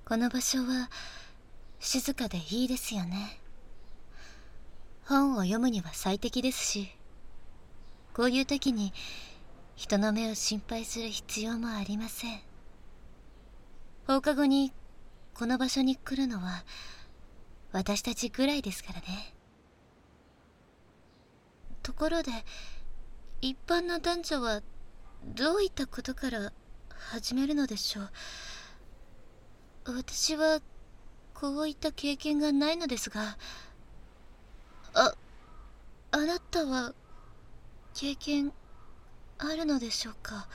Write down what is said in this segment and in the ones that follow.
この場所は静かでいいですよね。本を読むには最適ですし、こういう時に人の目を心配する必要もありません。放課後にこの場所に来るのは私たちぐらいですからね。ところで、一般の男女はどういったことから始めるのでしょう。私はこういった経験がないのですが、あなたは経験あるのでしょうか。は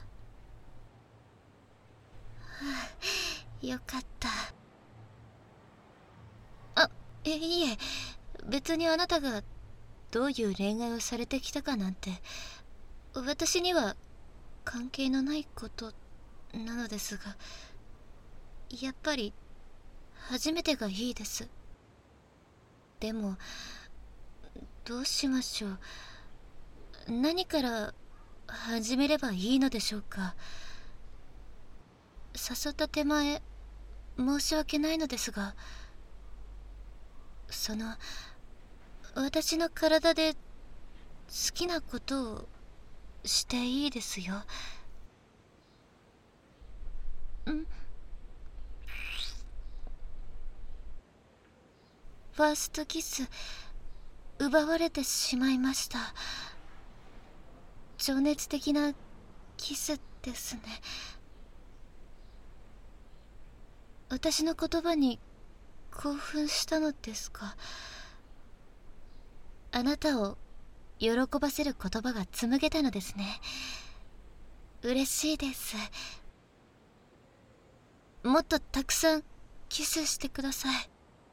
あ、よかった。いえ、別にあなたがどういう恋愛をされてきたかなんて私には関係のないことなのですが、やっぱり初めてがいいです。でもどうしましょう。何から始めればいいのでしょうか。誘った手前申し訳ないのですが、私の体で好きなことをしていいですよ。ファーストキス奪われてしまいました。情熱的なキスですね。私の言葉に興奮したのですか。あなたを喜ばせる言葉が紡げたのですね。嬉しいです。もっとたくさんキスしてください。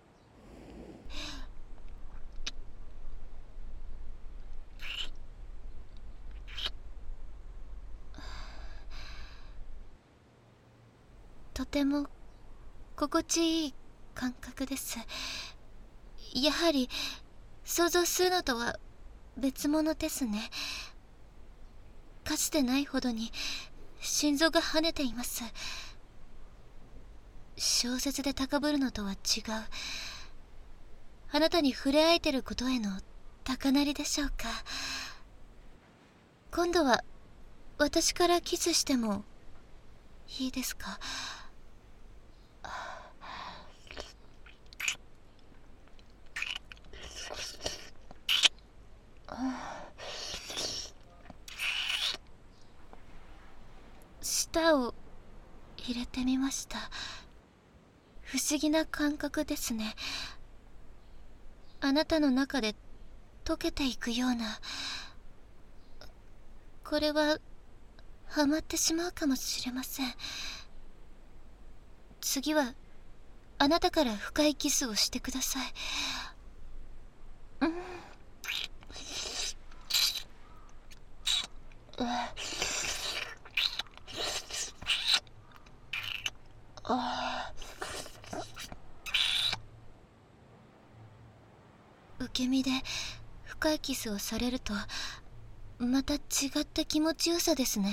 とても心地いい感覚です。やはり想像するのとは別物ですね。かつてないほどに心臓が跳ねています。小説で高ぶるのとは違う、あなたに触れ合えてることへの高鳴りでしょうか。今度は私からキスしてもいいですか。舌を入れてみました。不思議な感覚ですね。あなたの中で溶けていくような。これはハマってしまうかもしれません。次はあなたから深いキスをしてください。受け身で深いキスをされるとまた違った気持ちよさですね。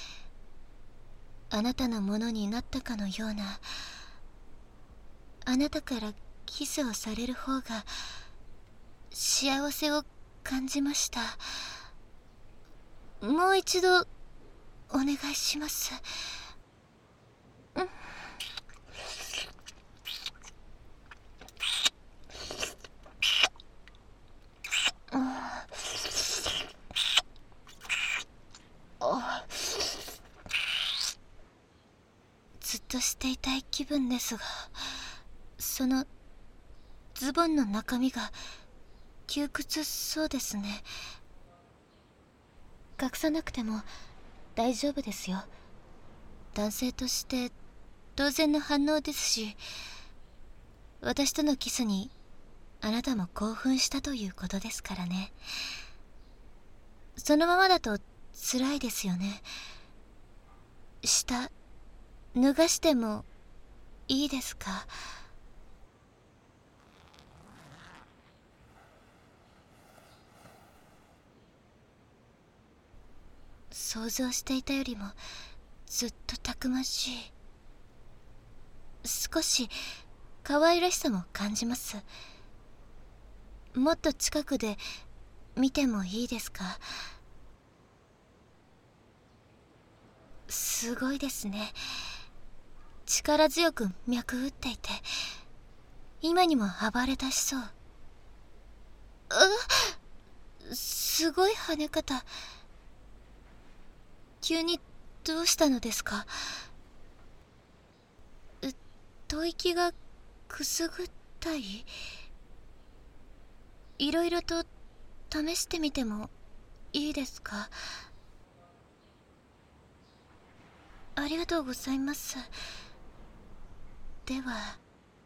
あなたのものになったかのような。あなたからキスをされる方が幸せを感じました。もう一度お願いします。ずっとしていたい気分ですが、そのズボンの中身が窮屈そうですね。隠さなくても大丈夫ですよ。男性として当然の反応ですし、私とのキスにあなたも興奮したということですからね。そのままだと辛いですよね。下脱がしてもいいですか。想像していたよりもずっとたくましい。 少し可愛らしさも感じます。もっと近くで見てもいいですか？すごいですね。力強く脈打っていて、今にも暴れ出しそう。すごい跳ね方。急にどうしたのですか？吐息がくすぐったい？いろいろと試してみてもいいですか？ありがとうございます。では。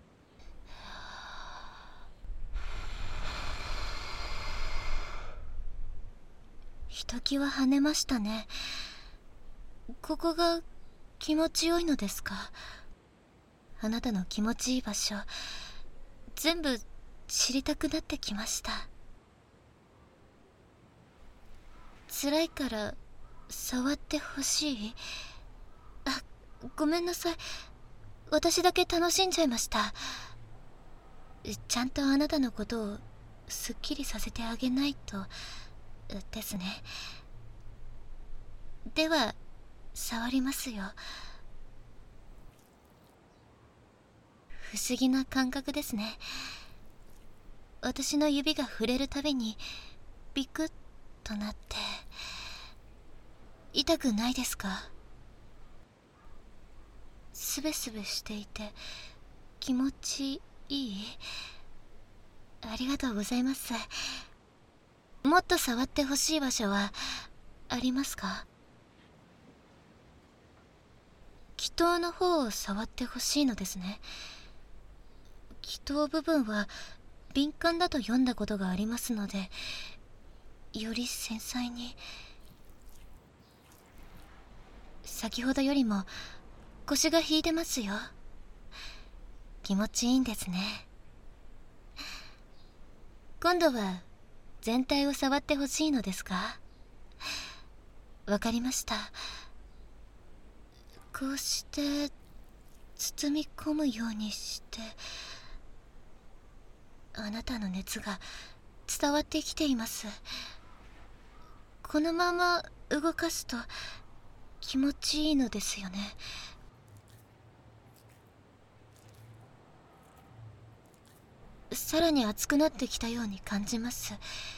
ひときわ跳ねましたね。ここが気持ちよいのですか？あなたの気持ちいい場所、全部知りたくなってきました。辛いから触ってほしい？ごめんなさい。私だけ楽しんじゃいました。ちゃんとあなたのことをすっきりさせてあげないとですね。では触りますよ。不思議な感覚ですね。私の指が触れるたびにビクッとなって。痛くないですか？すべすべしていて気持ちいい？ありがとうございます。もっと触ってほしい場所はありますか？気筒の方を触ってほしいのですね。気筒部分は敏感だと読んだことがありますので、より繊細に。先ほどよりも腰が引いてますよ。気持ちいいんですね。今度は全体を触ってほしいのですか？わかりました。こうして包み込むようにして、あなたの熱が伝わってきています。このまま動かすと気持ちいいのですよね。さらに熱くなってきたように感じます。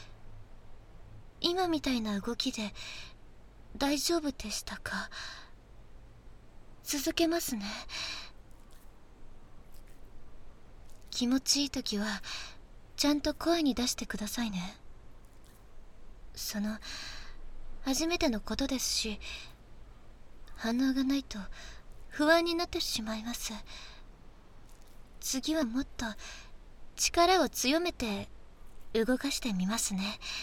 今みたいな動きで大丈夫でしたか？続けますね。気持ちいい時はちゃんと声に出してくださいね。初めてのことですし、反応がないと不安になってしまいます。次はもっと力を強めて動かしてみますね。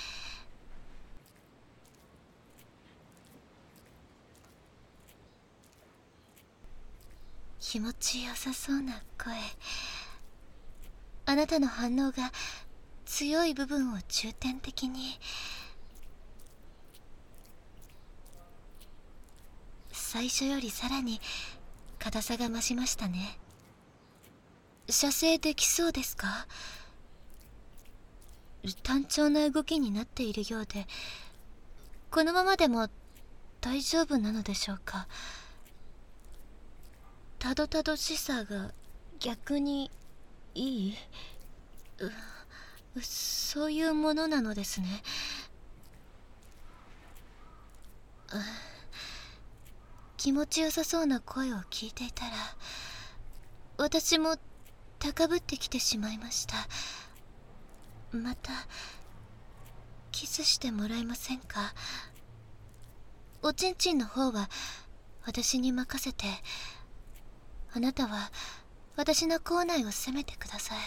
気持ちよさそうな声。あなたの反応が強い部分を重点的に。最初よりさらに硬さが増しましたね。射精できそうですか？単調な動きになっているようで、このままでも大丈夫なのでしょうか？たどたどしさが逆にいい？そういうものなのですね。気持ちよさそうな声を聞いていたら、私も高ぶってきてしまいました。またキスしてもらえませんか？おちんちんの方は私に任せて、あなたは私の口内を攻めてください。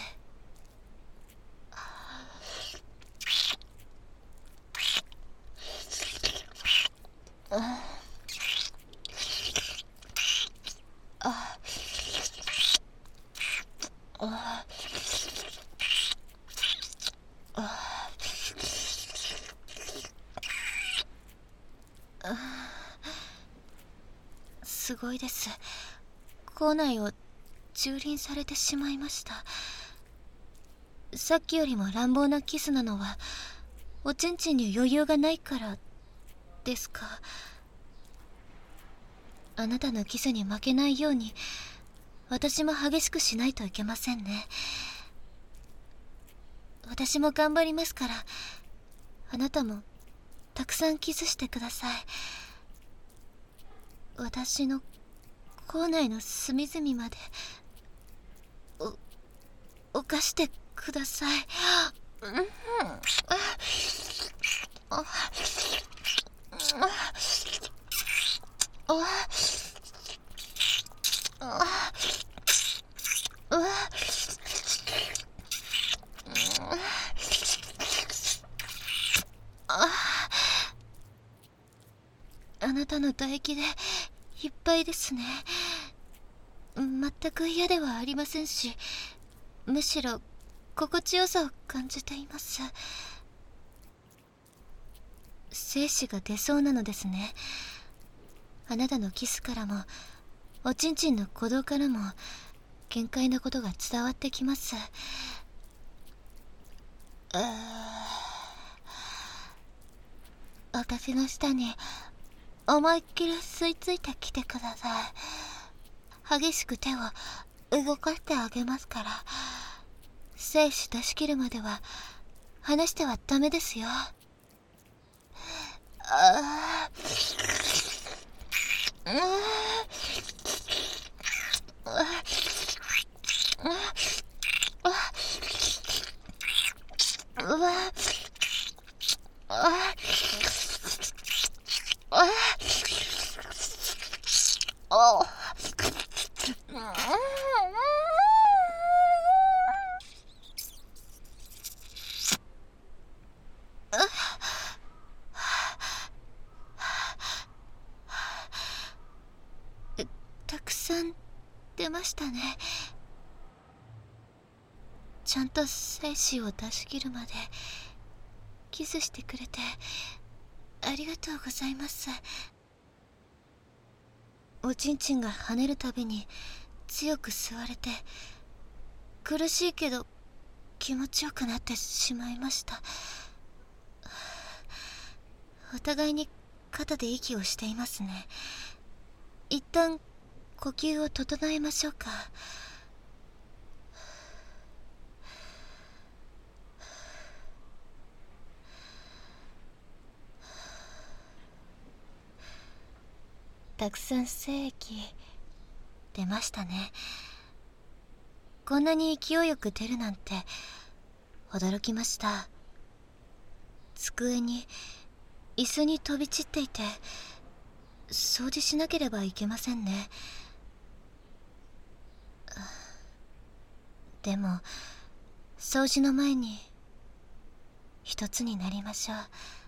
すごいです。口内を蹂躙されてしまいました。さっきよりも乱暴なキスなのはおちんちんに余裕がないからですか。あなたのキスに負けないように私も激しくしないといけませんね。私も頑張りますから、あなたもたくさんキスしてください。私の口内の隅々まで犯してください。あなたの唾液でいっぱいですね。全く嫌ではありませんし、むしろ心地よさを感じています。精子が出そうなのですね。あなたのキスからもおちんちんの鼓動からも限界なことが伝わってきます。私の舌に思いっきり吸い付いてきてください。激しく手を動かしてあげますから。精子出し切るまでは離してはダメですよ。たくさん出ましたね。ちゃんと精子を出し切るまでキスしてくれてありがとうございます。おちんちんが跳ねるたびに強く吸われて苦しいけど気持ちよくなってしまいました。お互いに肩で息をしていますね。一旦呼吸を整えましょうか。たくさん精液出ましたね。こんなに勢いよく出るなんて驚きました。机に椅子に飛び散っていて掃除しなければいけませんね。でも掃除の前に一つになりましょう。